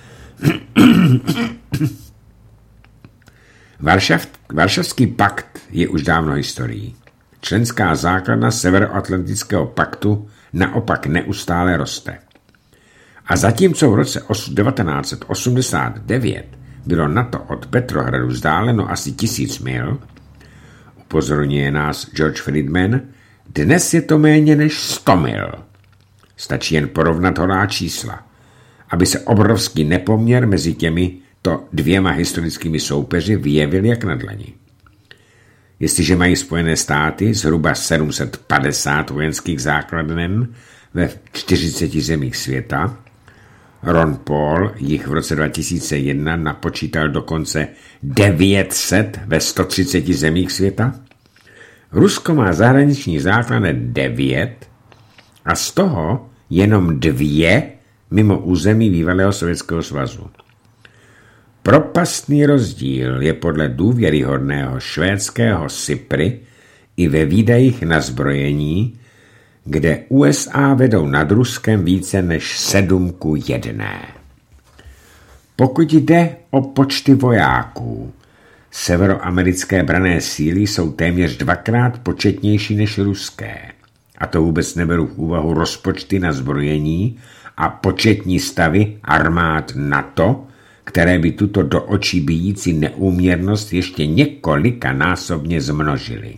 Varšav, Varšavský pakt je už dávno historií. Členská základna Severoatlantického paktu naopak neustále roste. A zatímco v roce devatenáct set osmdesát devět bylo NATO od Petrohradu vzdáleno asi tisíc mil, upozorňuje nás George Friedman, dnes je to méně než sto mil. Stačí jen porovnat holá čísla, aby se obrovský nepoměr mezi těmito dvěma historickými soupeři vyjevil jak na dlani. Jestliže mají Spojené státy zhruba sedm set padesát vojenských základen ve čtyřiceti zemích světa, Ron Paul jich v roce dva tisíce jedna napočítal dokonce devět set ve sto třiceti zemích světa, Rusko má zahraniční základen devět a z toho jenom dvě mimo území bývalého Sovětského svazu. Propastný rozdíl je podle důvěryhodného švédského SIPRI i ve výdajích na zbrojení, kde U S A vedou nad Ruskem více než sedm ku jedné. Pokud jde o počty vojáků, severoamerické branné síly jsou téměř dvakrát početnější než ruské. A to vůbec neberu v úvahu rozpočty na zbrojení a početní stavy armád NATO, které by tuto do očí bijící neúměrnost ještě několikanásobně zmnožily.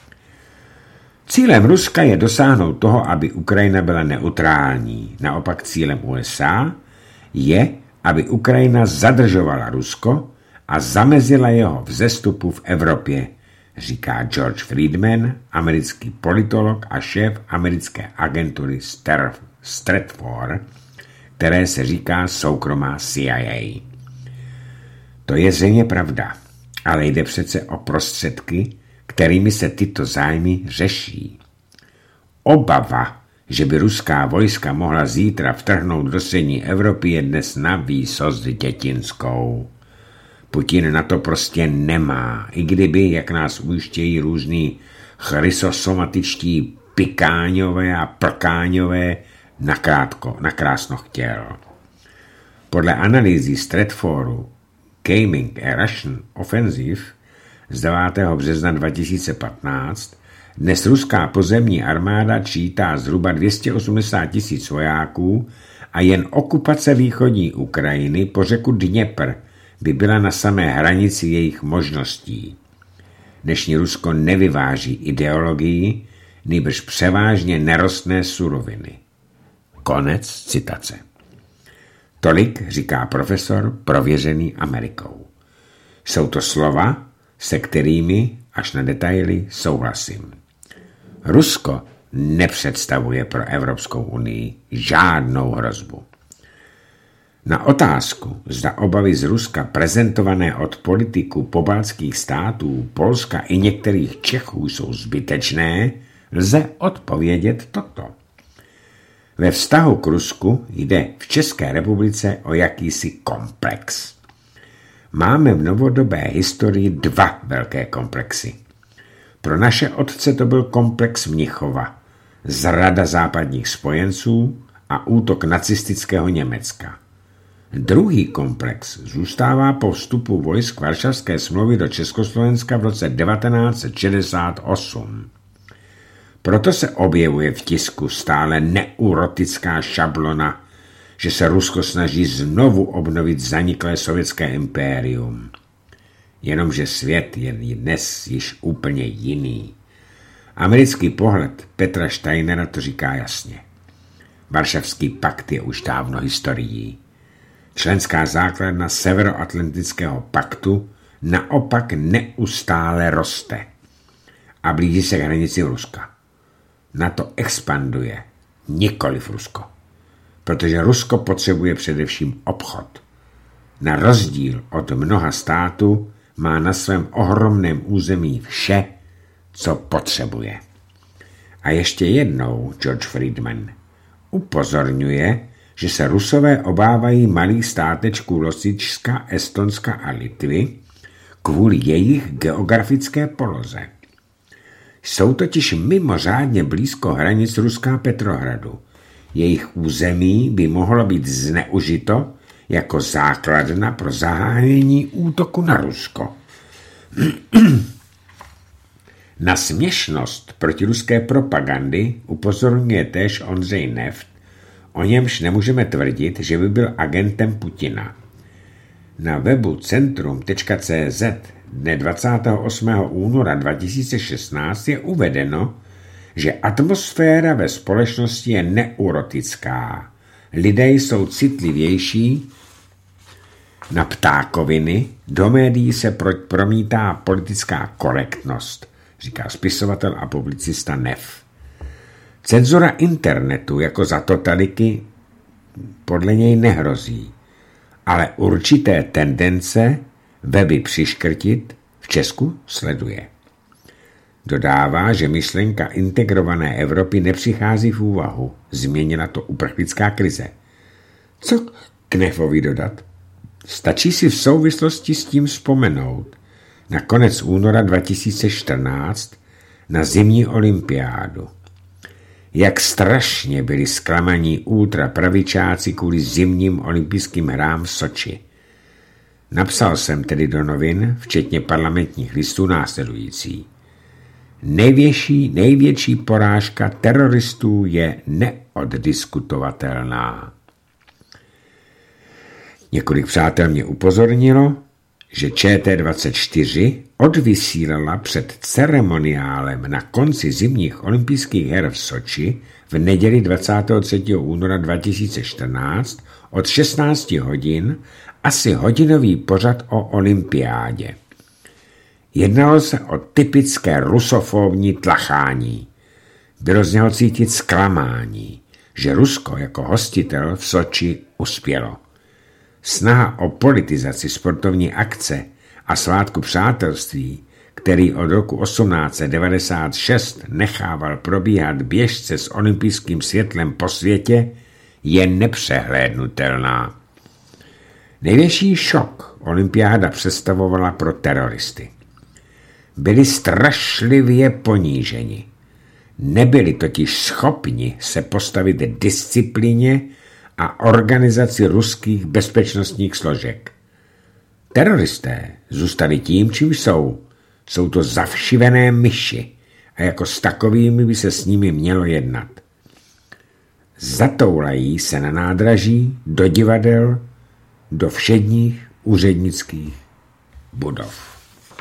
Cílem Ruska je dosáhnout toho, aby Ukrajina byla neutrální. Naopak cílem U S A je, aby Ukrajina zadržovala Rusko a zamezila jeho vzestupu v Evropě, říká George Friedman, americký politolog a šéf americké agentury Stratfor, které se říká soukromá C I A. To je zřejmě pravda, ale jde přece o prostředky, kterými se tyto zájmy řeší. Obava, že by ruská vojska mohla zítra vtrhnout do střední Evropy, je dnes na výsost dětinskou. Putin na to prostě nemá, i kdyby, jak nás ujištějí různý chrysosomatičtí pikáňové a prkáňové, nakrátko, nakrásno chtěl. Podle analýzy Stratforu Gaming a Russian Offensive z devátého března dva tisíce patnáct dnes ruská pozemní armáda čítá zhruba dvě stě osmdesát tisíc vojáků a jen okupace východní Ukrajiny po řeku Dněpr by byla na samé hranici jejich možností. Dnešní Rusko nevyváží ideologii, nýbrž převážně nerostné suroviny. Konec citace. Tolik říká profesor prověřený Amerikou. Jsou to slova, se kterými až na detaily souhlasím. Rusko nepředstavuje pro Evropskou unii žádnou hrozbu. Na otázku, zda obavy z Ruska prezentované od politiků pobaltských států, Polska i některých Čechů jsou zbytečné, lze odpovědět toto. Ve vztahu k Rusku jde v České republice o jakýsi komplex. Máme v novodobé historii dva velké komplexy. Pro naše otce to byl komplex Mnichova, zrada západních spojenců a útok nacistického Německa. Druhý komplex zůstává po vstupu vojsk Varšavské smlouvy do Československa v roce devatenáct set šedesát osm. Proto se objevuje v tisku stále neurotická šablona, že se Rusko snaží znovu obnovit zaniklé sovětské impérium. Jenomže svět je dnes již úplně jiný. Americký pohled Petra Steinera to říká jasně. Varšavský pakt je už dávno historií. Členská základna Severoatlantického paktu naopak neustále roste a blíží se k hranici Ruska. NATO expanduje, nikoliv Rusko. Protože Rusko potřebuje především obchod. Na rozdíl od mnoha států má na svém ohromném území vše, co potřebuje. A ještě jednou George Friedman upozorňuje, že se Rusové obávají malých státečků Lotyšska, Estonska a Litvy kvůli jejich geografické poloze. Jsou totiž mimořádně blízko hranic Ruska a Petrohradu. Jejich území by mohlo být zneužito jako základna pro zahájení útoku na Rusko. Na směšnost protiruské propagandy upozorňuje též Ondřej Neft, o němž nemůžeme tvrdit, že by byl agentem Putina. Na webu centrum tečka cé zet dne dvacátého osmého února dva tisíce šestnáct je uvedeno, že atmosféra ve společnosti je neurotická. Lidé jsou citlivější na ptákoviny, do médií se promítá politická korektnost, říká spisovatel a publicista Neff. Cenzura internetu jako za totaliky podle něj nehrozí, ale určité tendence weby přiškrtit v Česku sleduje. Dodává, že myšlenka integrované Evropy nepřichází v úvahu. Změnila to uprchlická krize. Co k Neffovi dodat? Stačí si v souvislosti s tím vzpomenout na konec února dva tisíce čtrnáct na zimní olympiádu. Jak strašně byli zklamaní ultrapravičáci kvůli zimním olympijským hrám v Soči. Napsal jsem tedy do novin, včetně parlamentních listů, následující. Největší, největší porážka teroristů je neoddiskutovatelná. Několik přátel mě upozornilo, že Č T dvacet čtyři odvysílala před ceremoniálem na konci zimních olympijských her v Soči v neděli dvacátého třetího února dva tisíce čtrnáct od šestnáct hodin asi hodinový pořad o olympiádě. Jednalo se o typické rusofobní tlachání. Bylo z něho cítit zklamání, že Rusko jako hostitel v Soči uspělo. Snaha o politizaci sportovní akce a svátku přátelství, který od roku osmnáct set devadesát šest nechával probíhat běžce s olympijským světlem po světě, je nepřehlédnutelná. Největší šok olympiáda představovala pro teroristy. Byli strašlivě poníženi. Nebyli totiž schopni se postavit disciplíně a organizaci ruských bezpečnostních složek. Teroristé zůstali tím, čím jsou. Jsou to zavšivené myši a jako s takovými by se s nimi mělo jednat. Zatoulají se na nádraží, do divadel, do všedních úřednických budov.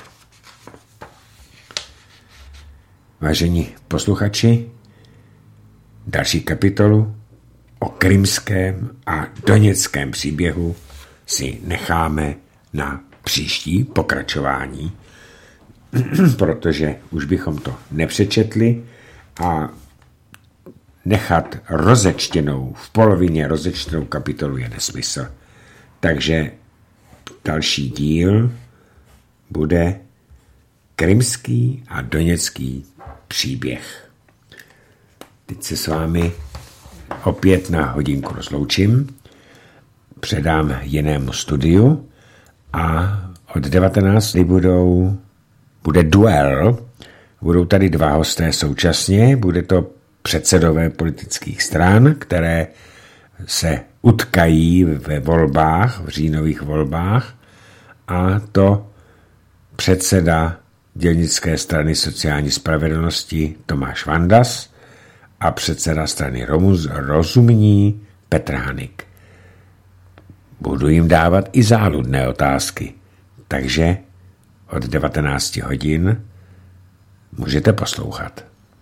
Vážení posluchači, další kapitolu o krymském a doněckém příběhu si necháme na příští pokračování, protože už bychom to nepřečetli a nechat rozečtěnou, v polovině rozečtěnou kapitolu je nesmysl. Takže další díl bude krymský a doněcký příběh. Teď se s vámi opět na hodinku rozloučím, předám jinému studiu a od devatenácti budou, bude duel. Budou tady dva hosté současně, bude to předsedové politických stran, které se utkají ve volbách, v říjnových volbách, a to předseda dělnické strany sociální spravedlnosti Tomáš Vandas a předseda strany Rozumní Petr Hanik. Budu jim dávat i záludné otázky, takže od devatenácti hodin můžete poslouchat.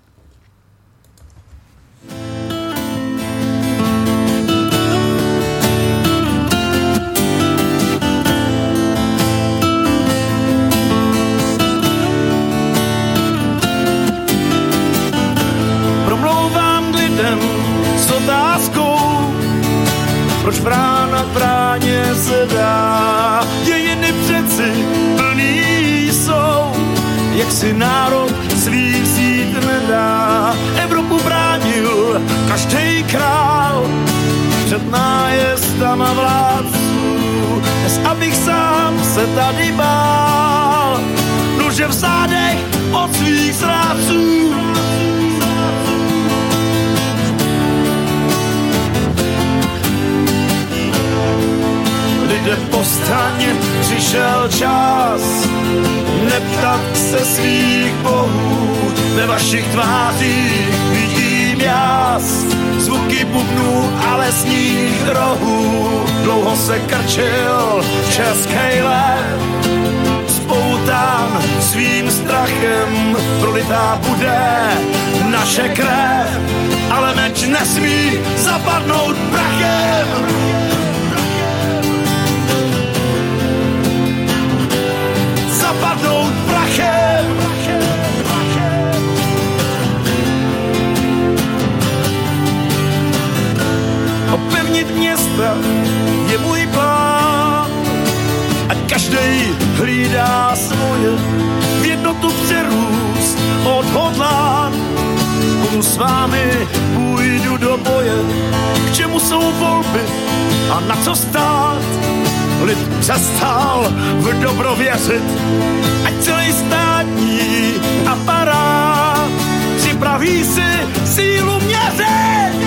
Proč brána k bráně se dá, dějiny přeci plný jsou, jak si národ svý vzít nedá. Evropu bránil každej král před nájezdama vládců, dnes abych sám se tady bál, nože v zádech od svých zrádců. Lidé, povstaň, přišel čas neptat se svých bohů. Ve vašich tvářích vidím jas, zvuky bubnů a lesních rohů. Dlouho se krčil český lev, spoután svým strachem, prolitá bude naše krev, ale meč nesmí zapadnout prachem. Zapadnout prachem. Opevnit města je můj plán a každej hlídá svoje, v jednotu přerůst odhodlán. Spolu s vámi půjdu do boje, k čemu jsou volby a na co stát. Lid přestal v dobro věřit, ať celý státní aparát připraví si sílu měřit.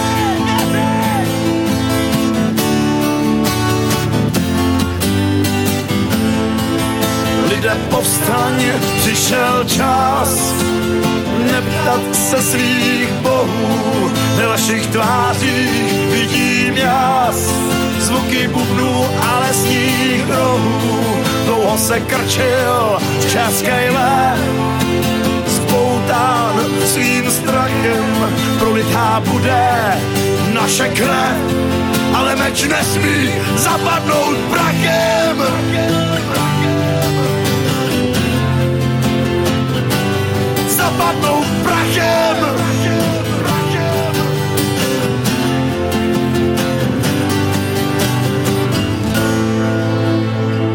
Lidé, povstaň, přišel čas neptat se svých bohů. Ve vašich tvářích vidím jas, zvuky bubnů a lesních rohů. Dlouho se krčil český lev, spoután svým strachem, prolitá bude naše krev, ale meč nesmí zapadnout prachem. Zapadnout prachem.